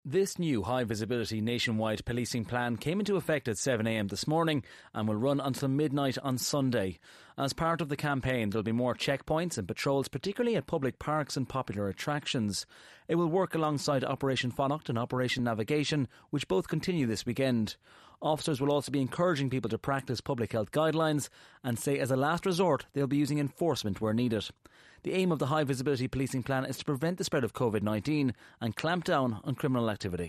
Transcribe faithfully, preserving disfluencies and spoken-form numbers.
This new high-visibility nationwide policing plan came into effect at seven a m this morning and will run until midnight on Sunday. As part of the campaign, there will be more checkpoints and patrols, particularly at public parks and popular attractions. It will work alongside Operation Connacht and Operation Navigation, which both continue this weekend. Officers will also be encouraging people to practice public health guidelines and say as a last resort they'll be using enforcement where needed. The aim of the high visibility policing plan is to prevent the spread of COVID nineteen and clamp down on criminal activity.